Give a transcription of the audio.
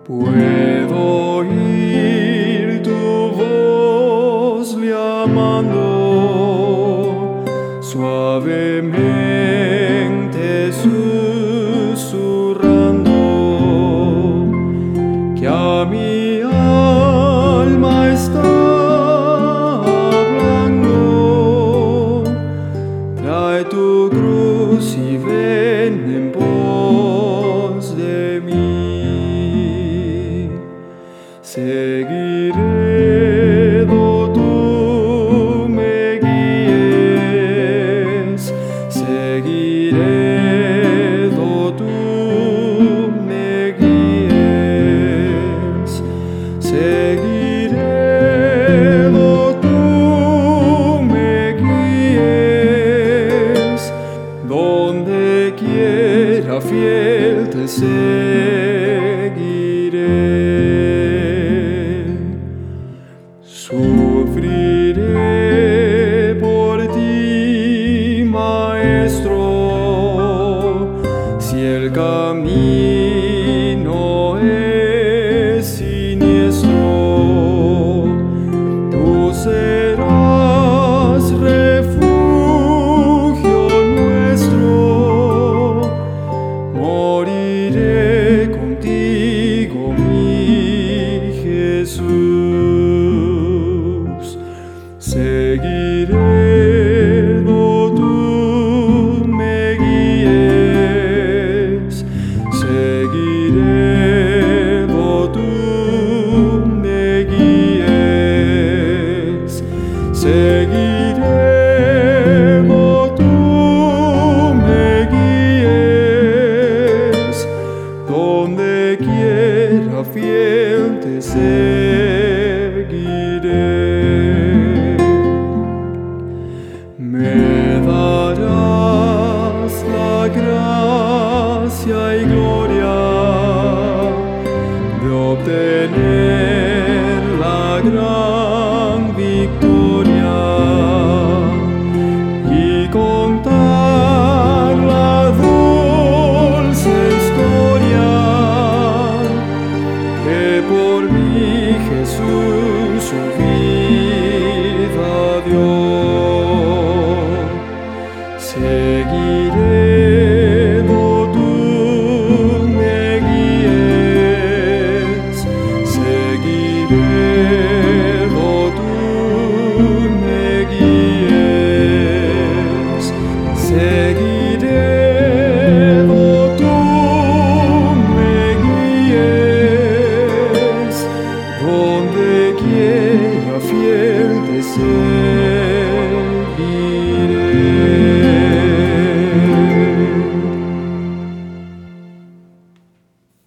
Puedo oír tu voz llamando suavemente, susurrando que a mi alma está hablando. Trae tu cruz y ven en pos de mí. Seguiré do tú me guíes, seguiré do tú me guíes, seguiré do tú me guíes, donde quiera fiel te seguiré. Sufriré por ti, Maestro, si el camino es siniestro. Tú serás refugio nuestro. Moriré contigo, mi Jesús. Seguiré do tú me guíes, seguiré do tú me guíes, seguiré do tú me guíes, donde quiera fiel te seguiré. Me darás la gracia y gloria de obtener la gracia